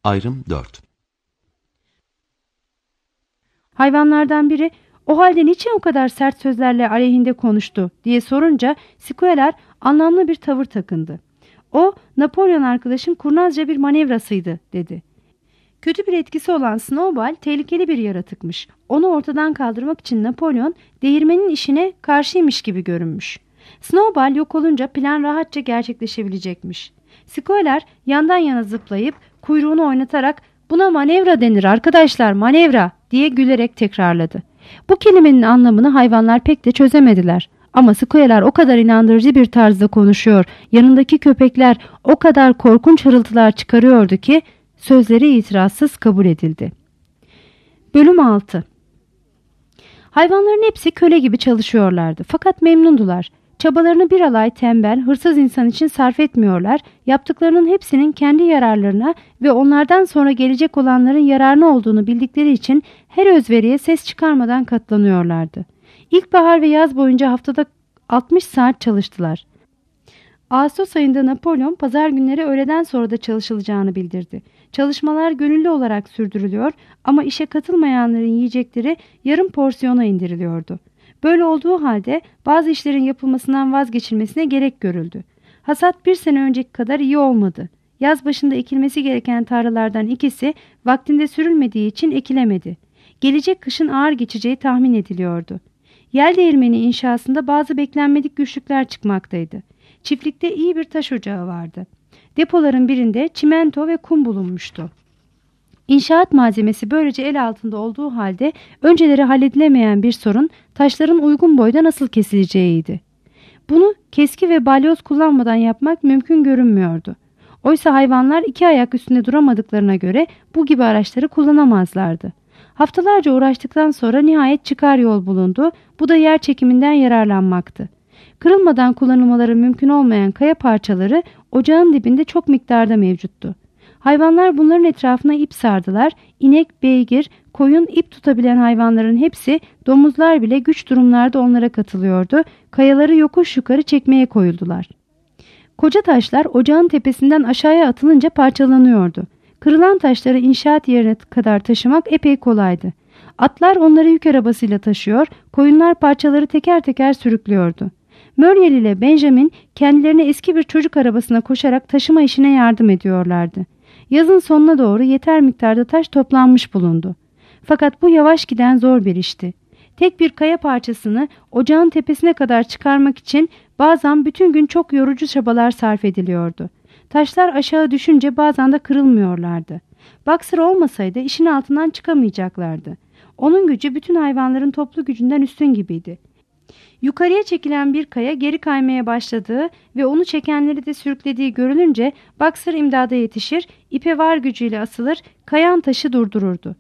Ayrım 4. Hayvanlardan biri "O halde niçin o kadar sert sözlerle aleyhinde konuştu?" diye sorunca Squealer anlamlı bir tavır takındı. "O, Napolyon arkadaşın kurnazca bir manevrasıydı," dedi. Kötü bir etkisi olan Snowball tehlikeli bir yaratıkmış. Onu ortadan kaldırmak için Napolyon değirmenin işine karşıymış gibi görünmüş. Snowball yok olunca plan rahatça gerçekleşebilecekmiş. Squealer yandan yana zıplayıp kuyruğunu oynatarak "Buna manevra denir arkadaşlar, manevra," diye gülerek tekrarladı. Bu kelimenin anlamını hayvanlar pek de çözemediler. Ama Squealer o kadar inandırıcı bir tarzda konuşuyor, yanındaki köpekler o kadar korkunç hırıltılar çıkarıyordu ki sözleri itirazsız kabul edildi. Bölüm 6. Hayvanların hepsi köle gibi çalışıyorlardı fakat memnundular. Çabalarını bir alay tembel, hırsız insan için sarf etmiyorlar, yaptıklarının hepsinin kendi yararlarına ve onlardan sonra gelecek olanların yararına olduğunu bildikleri için her özveriye ses çıkarmadan katlanıyorlardı. İlkbahar ve yaz boyunca haftada 60 saat çalıştılar. Ağustos ayında Napolyon pazar günleri öğleden sonra da çalışılacağını bildirdi. Çalışmalar gönüllü olarak sürdürülüyor ama işe katılmayanların yiyecekleri yarım porsiyona indiriliyordu. Böyle olduğu halde bazı işlerin yapılmasından vazgeçilmesine gerek görüldü. Hasat bir sene önceki kadar iyi olmadı. Yaz başında ekilmesi gereken tarlalardan ikisi vaktinde sürülmediği için ekilemedi. Gelecek kışın ağır geçeceği tahmin ediliyordu. Yel değirmeni inşasında bazı beklenmedik güçlükler çıkmaktaydı. Çiftlikte iyi bir taş ocağı vardı. Depoların birinde çimento ve kum bulunmuştu. İnşaat malzemesi böylece el altında olduğu halde önceleri halledilemeyen bir sorun taşların uygun boyda nasıl kesileceğiydi. Bunu keski ve balyoz kullanmadan yapmak mümkün görünmüyordu. Oysa hayvanlar iki ayak üstünde duramadıklarına göre bu gibi araçları kullanamazlardı. Haftalarca uğraştıktan sonra nihayet çıkar yol bulundu. Bu da yer çekiminden yararlanmaktı. Kırılmadan kullanılmaları mümkün olmayan kaya parçaları ocağın dibinde çok miktarda mevcuttu. Hayvanlar bunların etrafına ip sardılar. İnek, beygir, koyun, ip tutabilen hayvanların hepsi, domuzlar bile güç durumlarda onlara katılıyordu. Kayaları yokuş yukarı çekmeye koyuldular. Koca taşlar ocağın tepesinden aşağıya atılınca parçalanıyordu. Kırılan taşları inşaat yerine kadar taşımak epey kolaydı. Atlar onları yük arabasıyla taşıyor, koyunlar parçaları teker teker sürüklüyordu. Muriel ile Benjamin kendilerini eski bir çocuk arabasına koşarak taşıma işine yardım ediyorlardı. Yazın sonuna doğru yeter miktarda taş toplanmış bulundu. Fakat bu yavaş giden zor bir işti. Tek bir kaya parçasını ocağın tepesine kadar çıkarmak için bazen bütün gün çok yorucu çabalar sarf ediliyordu. Taşlar aşağı düşünce bazen de kırılmıyorlardı. Boxer olmasaydı işin altından çıkamayacaklardı. Onun gücü bütün hayvanların toplu gücünden üstün gibiydi. Yukarıya çekilen bir kaya geri kaymaya başladığı ve onu çekenleri de sürüklediği görülünce Boxer imdada yetişir, ipe var gücüyle asılır, kayan taşı durdururdu.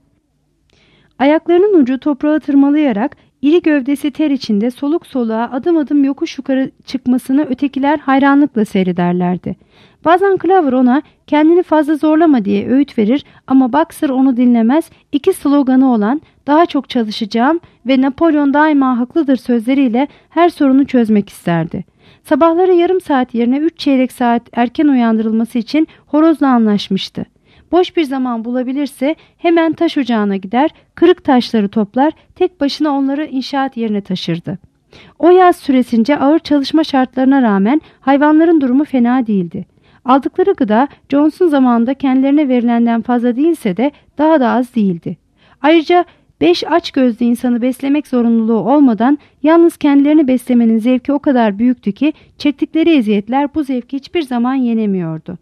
Ayaklarının ucu toprağı tırmalayarak iri gövdesi ter içinde soluk soluğa adım adım yokuş yukarı çıkmasını ötekiler hayranlıkla seyrederlerdi. Bazen Clover ona kendini fazla zorlama diye öğüt verir ama Boxer onu dinlemez, iki sloganı olan daha çok çalışacağım ve Napolyon daima haklıdır sözleriyle her sorunu çözmek isterdi. Sabahları yarım saat yerine 3 çeyrek saat erken uyandırılması için horozla anlaşmıştı. Boş bir zaman bulabilirse hemen taş ocağına gider, kırık taşları toplar, tek başına onları inşaat yerine taşırdı. O yaz süresince ağır çalışma şartlarına rağmen hayvanların durumu fena değildi. Aldıkları gıda Johnson zamanında kendilerine verilenden fazla değilse de daha da az değildi. Ayrıca 5 açgözlü insanı beslemek zorunluluğu olmadan yalnız kendilerini beslemenin zevki o kadar büyüktü ki çektikleri eziyetler bu zevki hiçbir zaman yenemiyordu.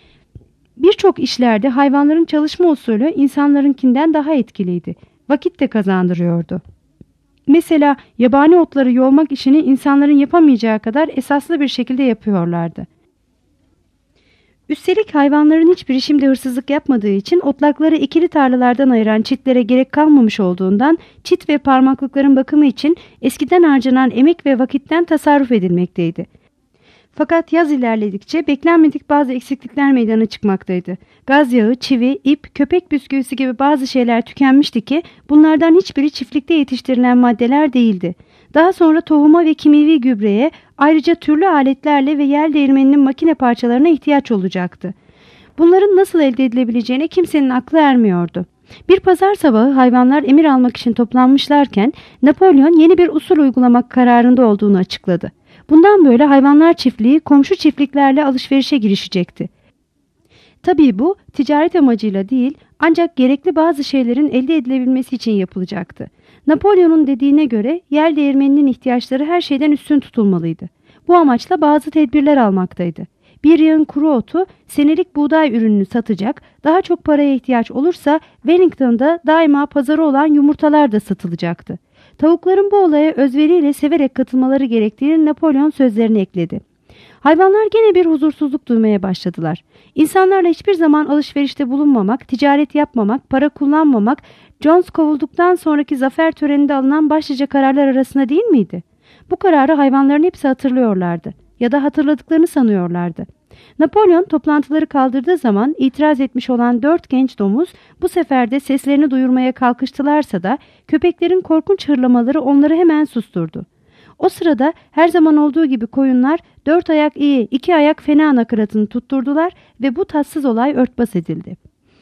Birçok işlerde hayvanların çalışma usulü insanlarınkinden daha etkiliydi. Vakit de kazandırıyordu. Mesela yabani otları yolmak işini insanların yapamayacağı kadar esaslı bir şekilde yapıyorlardı. Üstelik hayvanların hiçbiri şimdi hırsızlık yapmadığı için otlakları ikili tarlalardan ayıran çitlere gerek kalmamış olduğundan çit ve parmaklıkların bakımı için eskiden harcanan emek ve vakitten tasarruf edilmekteydi. Fakat yaz ilerledikçe beklenmedik bazı eksiklikler meydana çıkmaktaydı. Gaz yağı, çivi, ip, köpek bisküvisi gibi bazı şeyler tükenmişti ki bunlardan hiçbiri çiftlikte yetiştirilen maddeler değildi. Daha sonra tohuma ve kimyevi gübreye, ayrıca türlü aletlerle ve yel değirmeninin makine parçalarına ihtiyaç olacaktı. Bunların nasıl elde edilebileceğine kimsenin aklı ermiyordu. Bir pazar sabahı hayvanlar emir almak için toplanmışlarken Napolyon yeni bir usul uygulamak kararında olduğunu açıkladı. Bundan böyle hayvanlar çiftliği komşu çiftliklerle alışverişe girişecekti. Tabii bu ticaret amacıyla değil, ancak gerekli bazı şeylerin elde edilebilmesi için yapılacaktı. Napolyon'un dediğine göre yel değirmeninin ihtiyaçları her şeyden üstün tutulmalıydı. Bu amaçla bazı tedbirler almaktaydı. Bir yığın kuru otu, senelik buğday ürününü satacak, daha çok paraya ihtiyaç olursa Wellington'da daima pazarı olan yumurtalar da satılacaktı. Tavukların bu olaya özveriyle severek katılmaları gerektiğini Napolyon sözlerine ekledi. Hayvanlar gene bir huzursuzluk duymaya başladılar. İnsanlarla hiçbir zaman alışverişte bulunmamak, ticaret yapmamak, para kullanmamak, Jones kovulduktan sonraki zafer töreninde alınan başlıca kararlar arasında değil miydi? Bu kararı hayvanların hepsi hatırlıyorlardı ya da hatırladıklarını sanıyorlardı. Napolyon toplantıları kaldırdığı zaman itiraz etmiş olan 4 genç domuz bu sefer de seslerini duyurmaya kalkıştılarsa da köpeklerin korkunç hırlamaları onları hemen susturdu. O sırada her zaman olduğu gibi koyunlar 4 ayak iyi, 2 ayak fena nakaratını tutturdular ve bu tatsız olay örtbas edildi.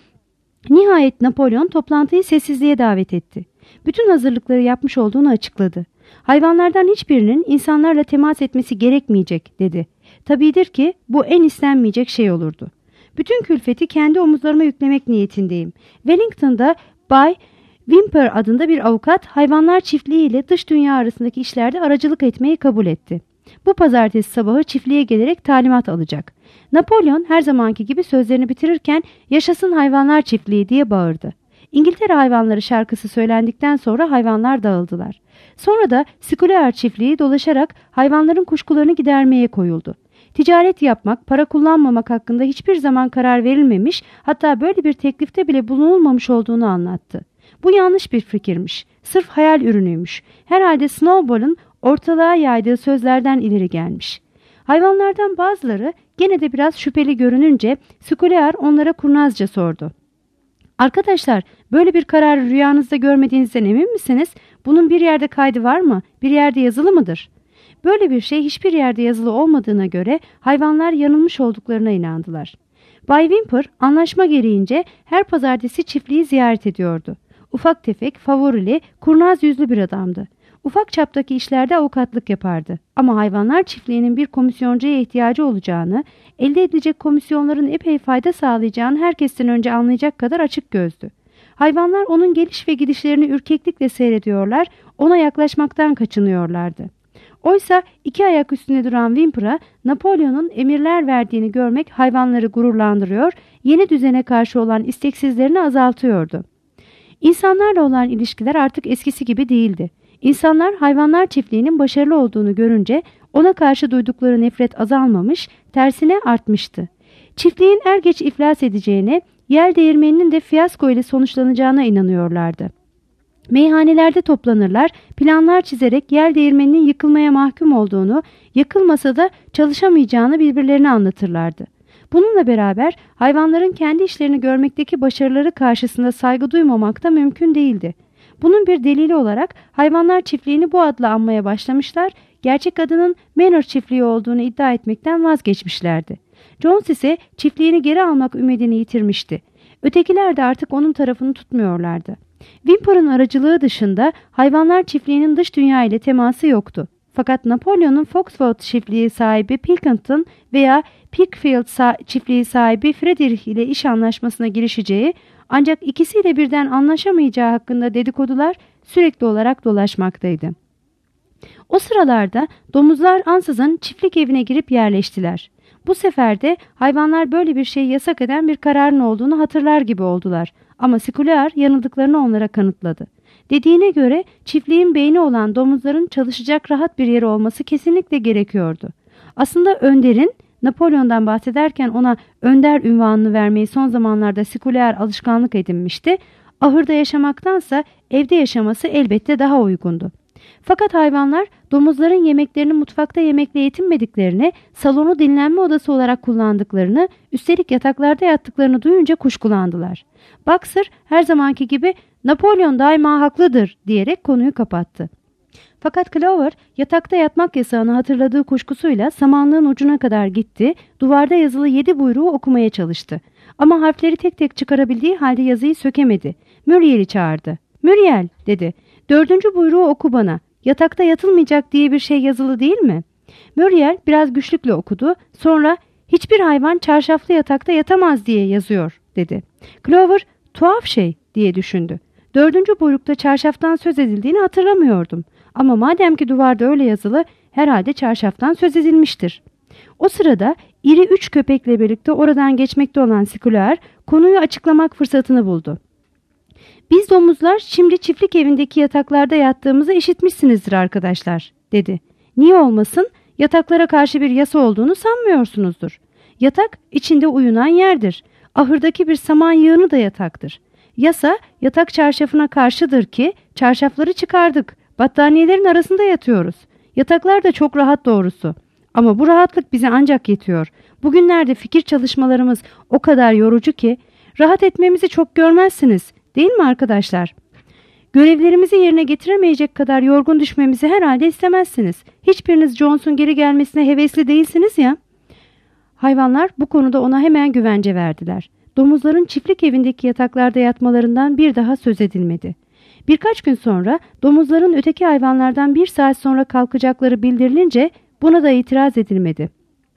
Nihayet Napolyon toplantıyı sessizliğe davet etti. Bütün hazırlıkları yapmış olduğunu açıkladı. Hayvanlardan hiçbirinin insanlarla temas etmesi gerekmeyecek dedi. Tabidir ki bu en istenmeyecek şey olurdu. Bütün külfeti kendi omuzlarıma yüklemek niyetindeyim. Wellington'da Bay Whymper adında bir avukat hayvanlar çiftliği ile dış dünya arasındaki işlerde aracılık etmeyi kabul etti. Bu pazartesi sabahı çiftliğe gelerek talimat alacak. Napolyon her zamanki gibi sözlerini bitirirken "Yaşasın hayvanlar çiftliği" diye bağırdı. İngiltere hayvanları şarkısı söylendikten sonra hayvanlar dağıldılar. Sonra da Sikuleer çiftliği dolaşarak hayvanların kuşkularını gidermeye koyuldu. Ticaret yapmak, para kullanmamak hakkında hiçbir zaman karar verilmemiş, hatta böyle bir teklifte bile bulunulmamış olduğunu anlattı. Bu yanlış bir fikirmiş, sırf hayal ürünüymüş. Herhalde Snowball'ın ortalığa yaydığı sözlerden ileri gelmiş. Hayvanlardan bazıları gene de biraz şüpheli görününce Sikuleer onlara kurnazca sordu. "Arkadaşlar, böyle bir kararı rüyanızda görmediğinizden emin misiniz? Bunun bir yerde kaydı var mı? Bir yerde yazılı mıdır?" Böyle bir şey hiçbir yerde yazılı olmadığına göre hayvanlar yanılmış olduklarına inandılar. Bay Whymper anlaşma gereğince her pazartesi çiftliği ziyaret ediyordu. Ufak tefek, favorili, kurnaz yüzlü bir adamdı. Ufak çaptaki işlerde avukatlık yapardı. Ama hayvanlar çiftliğinin bir komisyoncuya ihtiyacı olacağını, elde edilecek komisyonların epey fayda sağlayacağını herkesten önce anlayacak kadar açık gözdü. Hayvanlar onun geliş ve gidişlerini ürkeklikle seyrediyorlar, ona yaklaşmaktan kaçınıyorlardı. Oysa 2 ayak üstünde duran Whymper'a Napolyon'un emirler verdiğini görmek hayvanları gururlandırıyor, yeni düzene karşı olan isteksizlerini azaltıyordu. İnsanlarla olan ilişkiler artık eskisi gibi değildi. İnsanlar hayvanlar çiftliğinin başarılı olduğunu görünce ona karşı duydukları nefret azalmamış, tersine artmıştı. Çiftliğin er geç iflas edeceğine, yel değirmeninin de fiyasko ile sonuçlanacağına inanıyorlardı. Meyhanelerde toplanırlar, planlar çizerek yel değirmeninin yıkılmaya mahkum olduğunu, yakılmasa da çalışamayacağını birbirlerine anlatırlardı. Bununla beraber hayvanların kendi işlerini görmekteki başarıları karşısında saygı duymamak da mümkün değildi. Bunun bir delili olarak hayvanlar çiftliğini bu adla anmaya başlamışlar, gerçek adının Manor çiftliği olduğunu iddia etmekten vazgeçmişlerdi. Jones ise çiftliğini geri almak ümidini yitirmişti. Ötekiler de artık onun tarafını tutmuyorlardı. Whymper'ın aracılığı dışında hayvanlar çiftliğinin dış dünya ile teması yoktu. Fakat Napolyon'un Foxwood çiftliği sahibi Pilkington veya Pickfield çiftliği sahibi Frederick ile iş anlaşmasına girişeceği, ancak ikisiyle birden anlaşamayacağı hakkında dedikodular sürekli olarak dolaşmaktaydı. O sıralarda domuzlar ansızın çiftlik evine girip yerleştiler. Bu sefer de hayvanlar böyle bir şeyi yasak eden bir kararın olduğunu hatırlar gibi oldular. Ama Sikuleer yanıldıklarını onlara kanıtladı. Dediğine göre çiftliğin beyni olan domuzların çalışacak rahat bir yeri olması kesinlikle gerekiyordu. Aslında Önder'in, Napolyon'dan bahsederken ona Önder unvanını vermeyi son zamanlarda Sikuleer alışkanlık edinmişti. Ahırda yaşamaktansa evde yaşaması elbette daha uygundu. Fakat hayvanlar domuzların yemeklerini mutfakta yemekle yetinmediklerini, salonu dinlenme odası olarak kullandıklarını, üstelik yataklarda yattıklarını duyunca kuşkulandılar. Boxer her zamanki gibi "Napolyon daima haklıdır" diyerek konuyu kapattı. Fakat Clover yatakta yatmak yasağını hatırladığı kuşkusuyla samanlığın ucuna kadar gitti, duvarda yazılı 7 buyruğu okumaya çalıştı. Ama harfleri tek tek çıkarabildiği halde yazıyı sökemedi. Muriel'i çağırdı. "Muriel," dedi, "4. buyruğu oku bana. Yatakta yatılmayacak diye bir şey yazılı değil mi?" Muriel biraz güçlükle okudu. Sonra "Hiçbir hayvan çarşaflı yatakta yatamaz diye yazıyor," dedi. Clover "Tuhaf şey," diye düşündü. 4. buyrukta çarşaftan söz edildiğini hatırlamıyordum. Ama madem ki duvarda öyle yazılı, herhalde çarşaftan söz edilmiştir. O sırada iri 3 köpekle birlikte oradan geçmekte olan Squealer konuyu açıklamak fırsatını buldu. "Biz domuzlar şimdi çiftlik evindeki yataklarda yattığımızı işitmişsinizdir arkadaşlar," dedi. "Niye olmasın? Yataklara karşı bir yasa olduğunu sanmıyorsunuzdur. Yatak içinde uyunan yerdir. Ahırdaki bir saman yığını da yataktır. Yasa yatak çarşafına karşıdır ki çarşafları çıkardık. Battaniyelerin arasında yatıyoruz. Yataklar da çok rahat doğrusu. Ama bu rahatlık bize ancak yetiyor. Bugünlerde fikir çalışmalarımız o kadar yorucu ki rahat etmemizi çok görmezsiniz, değil mi arkadaşlar? Görevlerimizi yerine getiremeyecek kadar yorgun düşmemizi herhalde istemezsiniz. Hiçbiriniz Jones'un geri gelmesine hevesli değilsiniz ya." Hayvanlar bu konuda ona hemen güvence verdiler. Domuzların çiftlik evindeki yataklarda yatmalarından bir daha söz edilmedi. Birkaç gün sonra domuzların öteki hayvanlardan 1 saat sonra kalkacakları bildirilince buna da itiraz edilmedi.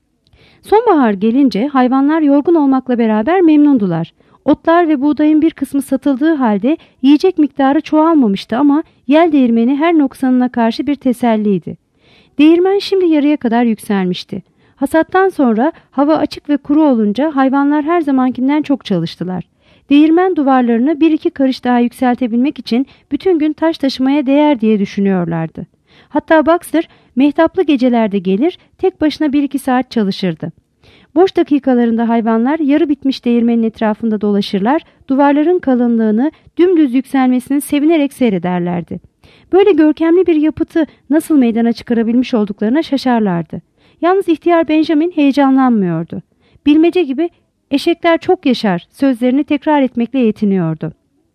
Sonbahar gelince hayvanlar yorgun olmakla beraber memnundular. Otlar ve buğdayın bir kısmı satıldığı halde yiyecek miktarı çoğalmamıştı ama yel değirmeni her noksanına karşı bir teselliydi. Değirmen şimdi yarıya kadar yükselmişti. Hasattan sonra hava açık ve kuru olunca hayvanlar her zamankinden çok çalıştılar. Değirmen duvarlarını 1-2 karış daha yükseltebilmek için bütün gün taş taşımaya değer diye düşünüyorlardı. Hatta Boxer mehtaplı gecelerde gelir, tek başına 1-2 saat çalışırdı. Boş dakikalarında hayvanlar yarı bitmiş değirmenin etrafında dolaşırlar, duvarların kalınlığını, dümdüz yükselmesini sevinerek seyrederlerdi. Böyle görkemli bir yapıtı nasıl meydana çıkarabilmiş olduklarına şaşarlardı. Yalnız ihtiyar Benjamin heyecanlanmıyordu. Bilmece gibi "Eşekler çok yaşar" sözlerini tekrar etmekle yetiniyordu.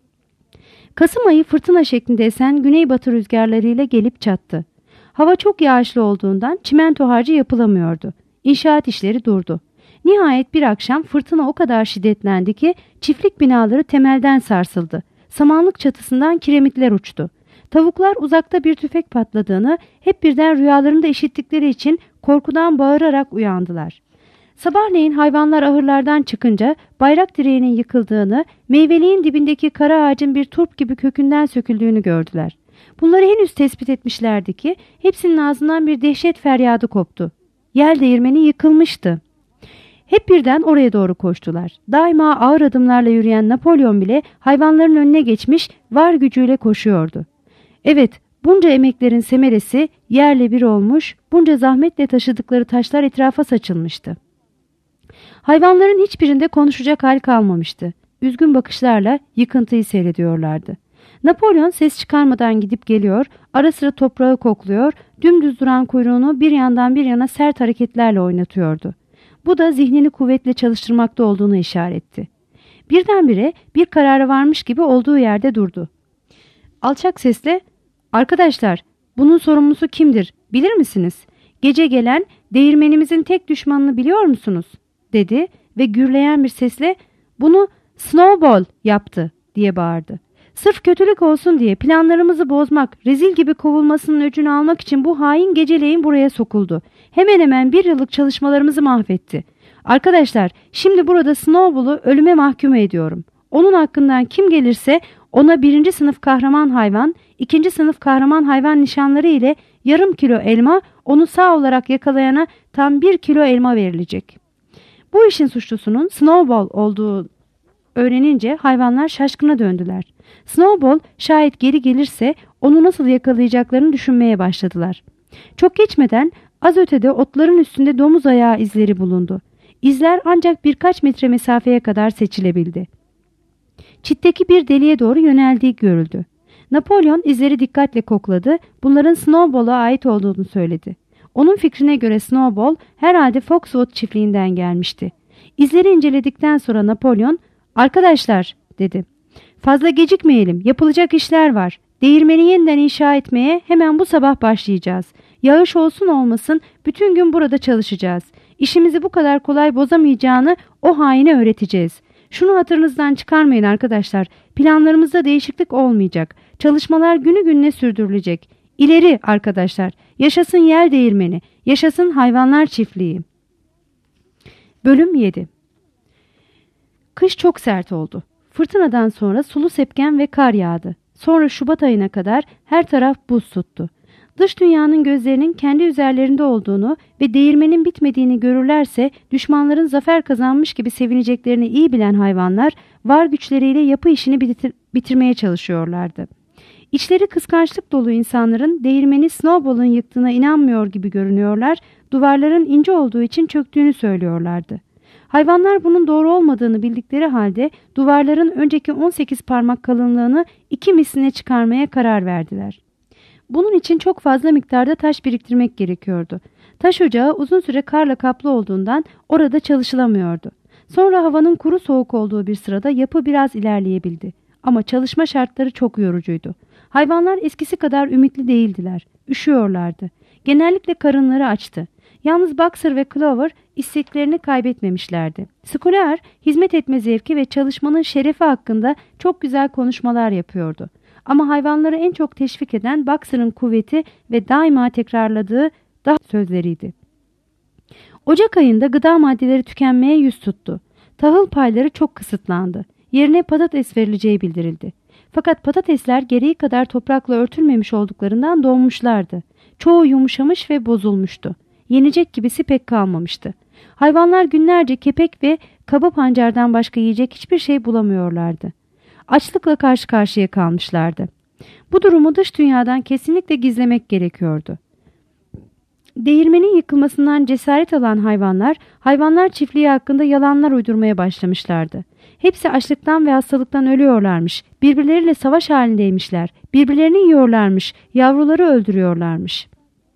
Kasım ayı fırtına şeklinde esen güneybatı rüzgarlarıyla gelip çattı. Hava çok yağışlı olduğundan çimento harcı yapılamıyordu. İnşaat işleri durdu. Nihayet bir akşam fırtına o kadar şiddetlendi ki çiftlik binaları temelden sarsıldı. Samanlık çatısından kiremitler uçtu. Tavuklar uzakta bir tüfek patladığını hep birden rüyalarında işittikleri için korkudan bağırarak uyandılar. Sabahleyin hayvanlar ahırlardan çıkınca bayrak direğinin yıkıldığını, meyveliğin dibindeki kara ağacın bir turp gibi kökünden söküldüğünü gördüler. Bunları henüz tespit etmişlerdi ki hepsinin ağzından bir dehşet feryadı koptu. Yel değirmeni yıkılmıştı. Hep birden oraya doğru koştular. Daima ağır adımlarla yürüyen Napolyon bile hayvanların önüne geçmiş, var gücüyle koşuyordu. Evet, bunca emeklerin semeresi yerle bir olmuş, bunca zahmetle taşıdıkları taşlar etrafa saçılmıştı. Hayvanların hiçbirinde konuşacak hal kalmamıştı. Üzgün bakışlarla yıkıntıyı seyrediyorlardı. Napolyon ses çıkarmadan gidip geliyor, ara sıra toprağı kokluyor, dümdüz duran kuyruğunu bir yandan bir yana sert hareketlerle oynatıyordu. Bu da zihnini kuvvetle çalıştırmakta olduğunu işaretti. Birdenbire bir karara varmış gibi olduğu yerde durdu. Alçak sesle "Arkadaşlar, bunun sorumlusu kimdir, bilir misiniz? Gece gelen değirmenimizin tek düşmanını biliyor musunuz?" dedi ve gürleyen bir sesle "Bunu Snowball yaptı," diye bağırdı. "Sırf kötülük olsun diye planlarımızı bozmak, rezil gibi kovulmasının öcünü almak için bu hain geceleyin buraya sokuldu. Hemen hemen 1 yıllık çalışmalarımızı mahvetti. Arkadaşlar, şimdi burada Snowball'u ölüme mahkum ediyorum. Onun hakkından kim gelirse ona 1. sınıf kahraman hayvan, 2. sınıf kahraman hayvan nişanları ile yarım kilo elma, onu sağ olarak yakalayana tam 1 kilo elma verilecek." Bu işin suçlusunun Snowball olduğu öğrenince hayvanlar şaşkına döndüler. Snowball şayet geri gelirse onu nasıl yakalayacaklarını düşünmeye başladılar. Çok geçmeden az ötede otların üstünde domuz ayağı izleri bulundu. İzler ancak birkaç metre mesafeye kadar seçilebildi. Çitteki bir deliğe doğru yöneldiği görüldü. Napolyon izleri dikkatle kokladı, bunların Snowball'a ait olduğunu söyledi. Onun fikrine göre Snowball herhalde Foxwood çiftliğinden gelmişti. İzleri inceledikten sonra Napolyon, "Arkadaşlar," dedi, "fazla gecikmeyelim, yapılacak işler var. Değirmeni yeniden inşa etmeye hemen bu sabah başlayacağız. Yağış olsun olmasın bütün gün burada çalışacağız. İşimizi bu kadar kolay bozamayacağını o haine öğreteceğiz. Şunu hatırınızdan çıkarmayın arkadaşlar. Planlarımızda değişiklik olmayacak. Çalışmalar günü gününe sürdürülecek. İleri arkadaşlar. Yaşasın yel değirmeni. Yaşasın hayvanlar çiftliği. Bölüm 7. Kış çok sert oldu. Fırtınadan sonra sulu sepken ve kar yağdı. Sonra Şubat ayına kadar her taraf buz tuttu. Dış dünyanın gözlerinin kendi üzerlerinde olduğunu ve değirmenin bitmediğini görürlerse düşmanların zafer kazanmış gibi sevineceklerini iyi bilen hayvanlar var güçleriyle yapı işini bitirmeye çalışıyorlardı. İçleri kıskançlık dolu insanların değirmeni Snowball'un yıktığına inanmıyor gibi görünüyorlar, duvarların ince olduğu için çöktüğünü söylüyorlardı. Hayvanlar bunun doğru olmadığını bildikleri halde duvarların önceki 18 parmak kalınlığını 2 misline çıkarmaya karar verdiler. Bunun için çok fazla miktarda taş biriktirmek gerekiyordu. Taş ocağı uzun süre karla kaplı olduğundan orada çalışılamıyordu. Sonra havanın kuru soğuk olduğu bir sırada yapı biraz ilerleyebildi. Ama çalışma şartları çok yorucuydu. Hayvanlar eskisi kadar ümitli değildiler. Üşüyorlardı. Genellikle karınları açtı. Yalnız Boxer ve Clover isteklerini kaybetmemişlerdi. Skulaer hizmet etme zevki ve çalışmanın şerefi hakkında çok güzel konuşmalar yapıyordu. Ama hayvanları en çok teşvik eden Boxer'ın kuvveti ve daima tekrarladığı daha sözleriydi. Ocak ayında gıda maddeleri tükenmeye yüz tuttu. Tahıl payları çok kısıtlandı. Yerine patates verileceği bildirildi. Fakat patatesler gereği kadar toprakla örtülmemiş olduklarından donmuşlardı. Çoğu yumuşamış ve bozulmuştu. Yenecek gibisi pek kalmamıştı. Hayvanlar günlerce kepek ve kaba pancardan başka yiyecek hiçbir şey bulamıyorlardı. Açlıkla karşı karşıya kalmışlardı. Bu durumu dış dünyadan kesinlikle gizlemek gerekiyordu. Değirmenin yıkılmasından cesaret alan hayvanlar çiftliği hakkında yalanlar uydurmaya başlamışlardı. Hepsi açlıktan ve hastalıktan ölüyorlarmış, birbirleriyle savaş halindeymişler, birbirlerini yiyorlarmış, yavruları öldürüyorlarmış.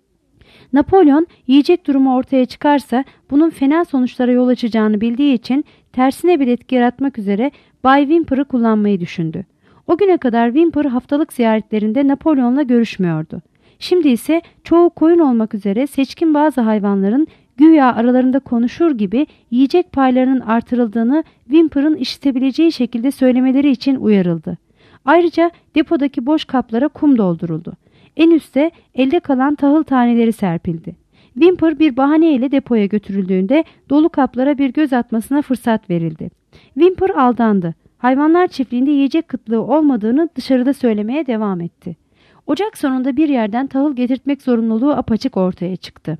Napolyon yiyecek durumu ortaya çıkarsa bunun fena sonuçlara yol açacağını bildiği için tersine bir etki yaratmak üzere Bay Whymper'ı kullanmayı düşündü. O güne kadar Whymper haftalık ziyaretlerinde Napolyon'la görüşmüyordu. Şimdi ise çoğu koyun olmak üzere seçkin bazı hayvanların güya aralarında konuşur gibi yiyecek paylarının artırıldığını Whymper'ın işitebileceği şekilde söylemeleri için uyarıldı. Ayrıca depodaki boş kaplara kum dolduruldu. En üstte elde kalan tahıl taneleri serpildi. Whymper bir bahaneyle depoya götürüldüğünde dolu kaplara bir göz atmasına fırsat verildi. Whymper aldandı. Hayvanlar çiftliğinde yiyecek kıtlığı olmadığını dışarıda söylemeye devam etti. Ocak sonunda bir yerden tahıl getirtmek zorunluluğu apaçık ortaya çıktı.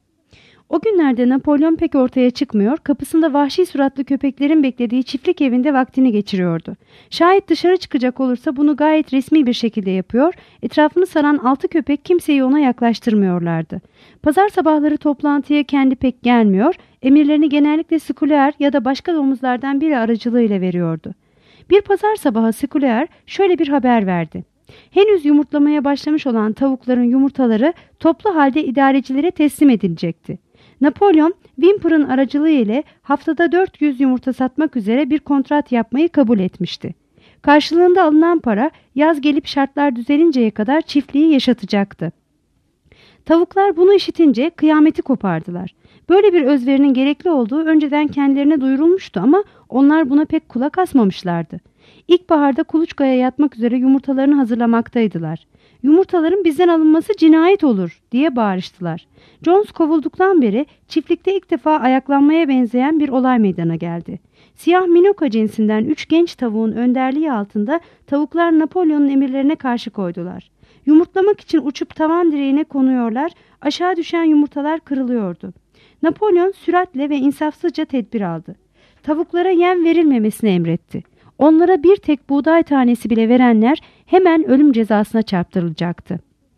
O günlerde Napolyon pek ortaya çıkmıyor, kapısında vahşi suratlı köpeklerin beklediği çiftlik evinde vaktini geçiriyordu. Şayet dışarı çıkacak olursa bunu gayet resmi bir şekilde yapıyor, etrafını saran 6 köpek kimseyi ona yaklaştırmıyorlardı. Pazar sabahları toplantıya kendi pek gelmiyor, emirlerini genellikle Skulaer ya da başka domuzlardan biri aracılığıyla veriyordu. Bir pazar sabahı Skulaer şöyle bir haber verdi. Henüz yumurtlamaya başlamış olan tavukların yumurtaları toplu halde idarecilere teslim edilecekti. Napolyon, Whymper'ın aracılığı ile haftada 400 yumurta satmak üzere bir kontrat yapmayı kabul etmişti. Karşılığında alınan para yaz gelip şartlar düzelinceye kadar çiftliği yaşatacaktı. Tavuklar bunu işitince kıyameti kopardılar. Böyle bir özverinin gerekli olduğu önceden kendilerine duyurulmuştu ama onlar buna pek kulak asmamışlardı. İlkbaharda kuluçkaya yatmak üzere yumurtalarını hazırlamaktaydılar. Yumurtaların bizden alınması cinayet olur diye bağırıştılar. Jones kovulduktan beri çiftlikte ilk defa ayaklanmaya benzeyen bir olay meydana geldi. Siyah Minoka cinsinden 3 genç tavuğun önderliği altında tavuklar Napolyon'un emirlerine karşı koydular. Yumurtlamak için uçup tavan direğine konuyorlar, aşağı düşen yumurtalar kırılıyordu. Napolyon süratle ve insafsızca tedbir aldı. Tavuklara yem verilmemesini emretti. Onlara bir tek buğday tanesi bile verenler hemen ölüm cezasına çarptırılacaktı.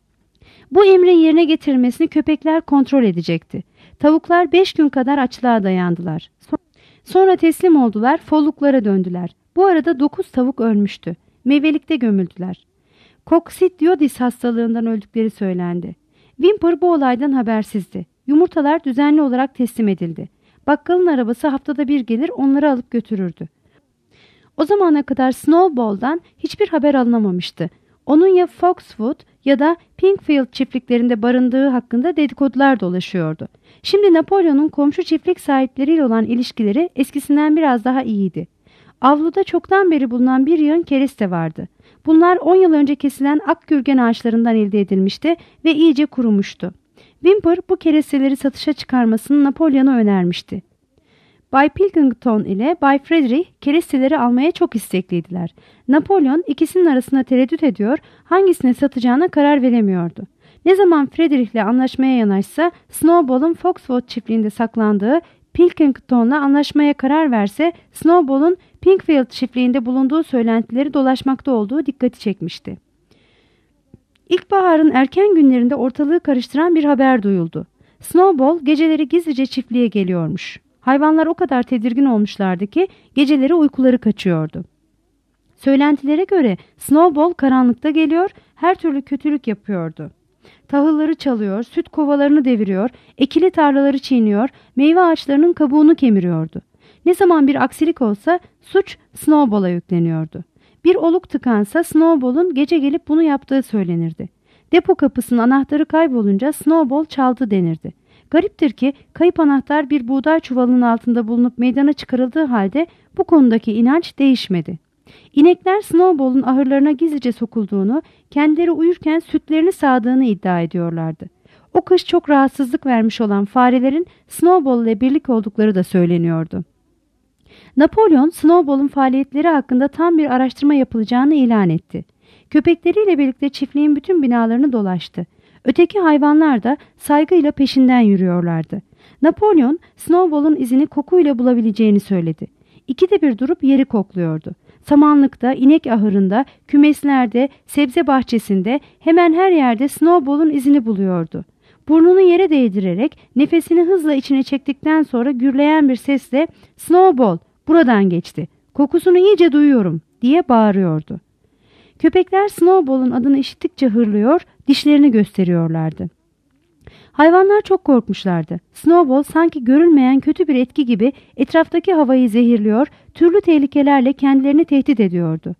Bu emrin yerine getirilmesini köpekler kontrol edecekti. Tavuklar 5 gün kadar açlığa dayandılar. Sonra teslim oldular, folluklara döndüler. Bu arada 9 tavuk ölmüştü. Meyvelikte gömüldüler. Koksidiosis hastalığından öldükleri söylendi. Whymper bu olaydan habersizdi. Yumurtalar düzenli olarak teslim edildi. Bakkalın arabası haftada bir gelir onları alıp götürürdü. O zamana kadar Snowball'dan hiçbir haber alınamamıştı. Onun ya Foxwood ya da Pinkfield çiftliklerinde barındığı hakkında dedikodular dolaşıyordu. Şimdi Napolyon'un komşu çiftlik sahipleriyle olan ilişkileri eskisinden biraz daha iyiydi. Avluda çoktan beri bulunan bir yığın kereste vardı. Bunlar 10 yıl önce kesilen akgürgen ağaçlarından elde edilmişti ve iyice kurumuştu. Whymper bu keresteleri satışa çıkarmasını Napolyon'a önermişti. Bay Pilkington ile Bay Frederick keresteleri almaya çok istekliydiler. Napolyon ikisinin arasında tereddüt ediyor, hangisine satacağına karar veremiyordu. Ne zaman Frederick ile anlaşmaya yanaşsa, Snowball'un Foxwood çiftliğinde saklandığı, Pilkington'la anlaşmaya karar verse, Snowball'un Pinkfield çiftliğinde bulunduğu söylentileri dolaşmakta olduğu dikkati çekmişti. İlkbaharın erken günlerinde ortalığı karıştıran bir haber duyuldu. Snowball geceleri gizlice çiftliğe geliyormuş. Hayvanlar o kadar tedirgin olmuşlardı ki geceleri uykuları kaçıyordu. Söylentilere göre Snowball karanlıkta geliyor, her türlü kötülük yapıyordu. Tahılları çalıyor, süt kovalarını deviriyor, ekili tarlaları çiğniyor, meyve ağaçlarının kabuğunu kemiriyordu. Ne zaman bir aksilik olsa suç Snowball'a yükleniyordu. Bir oluk tıkansa Snowball'un gece gelip bunu yaptığı söylenirdi. Depo kapısının anahtarı kaybolunca Snowball çaldı denirdi. Gariptir ki kayıp anahtar bir buğday çuvalının altında bulunup meydana çıkarıldığı halde bu konudaki inanç değişmedi. İnekler Snowball'un ahırlarına gizlice sokulduğunu, kendileri uyurken sütlerini sağdığını iddia ediyorlardı. O kış çok rahatsızlık vermiş olan farelerin Snowball ile birlik oldukları da söyleniyordu. Napolyon, Snowball'un faaliyetleri hakkında tam bir araştırma yapılacağını ilan etti. Köpekleriyle birlikte çiftliğin bütün binalarını dolaştı. Öteki hayvanlar da saygıyla peşinden yürüyorlardı. Napolyon, Snowball'un izini kokuyla bulabileceğini söyledi. İkide bir durup yeri kokluyordu. Samanlıkta, inek ahırında, kümeslerde, sebze bahçesinde, hemen her yerde Snowball'un izini buluyordu. Burnunu yere değdirerek nefesini hızla içine çektikten sonra gürleyen bir sesle "Snowball, buradan geçti. Kokusunu iyice duyuyorum," diye bağırıyordu. Köpekler Snowball'un adını işittikçe hırlıyor, dişlerini gösteriyorlardı. Hayvanlar çok korkmuşlardı. Snowball sanki görülmeyen kötü bir etki gibi etraftaki havayı zehirliyor, türlü tehlikelerle kendilerini tehdit ediyordu.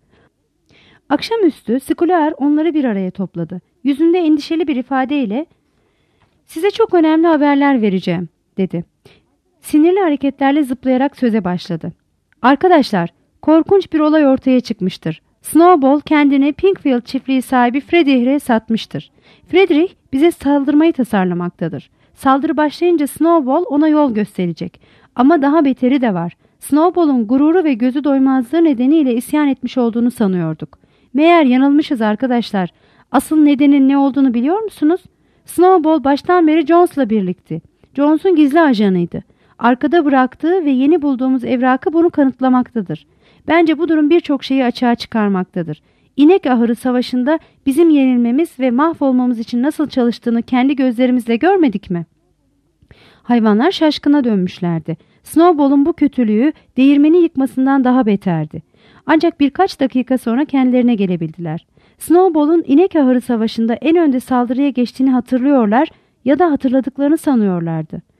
Akşamüstü Skulaer onları bir araya topladı. Yüzünde endişeli bir ifadeyle "Size çok önemli haberler vereceğim," dedi. Sinirli hareketlerle zıplayarak söze başladı. "Arkadaşlar, korkunç bir olay ortaya çıkmıştır. Snowball kendini Pinkfield çiftliği sahibi Frederick'e satmıştır. Frederick bize saldırmayı tasarlamaktadır. Saldırı başlayınca Snowball ona yol gösterecek. Ama daha beteri de var. Snowball'un gururu ve gözü doymazlığı nedeniyle isyan etmiş olduğunu sanıyorduk. Meğer yanılmışız arkadaşlar. Asıl nedenin ne olduğunu biliyor musunuz? Snowball baştan beri Jones'la birlikti. Jones'un gizli ajanıydı. Arkada bıraktığı ve yeni bulduğumuz evrakı bunu kanıtlamaktadır. Bence bu durum birçok şeyi açığa çıkarmaktadır. İnek ahırı savaşında bizim yenilmemiz ve mahvolmamız için nasıl çalıştığını kendi gözlerimizle görmedik mi?" Hayvanlar şaşkına dönmüşlerdi. Snowball'un bu kötülüğü değirmeni yıkmasından daha beterdi. Ancak birkaç dakika sonra kendilerine gelebildiler. Snowball'un inek ahırı savaşında en önde saldırıya geçtiğini hatırlıyorlar ya da hatırladıklarını sanıyorlardı.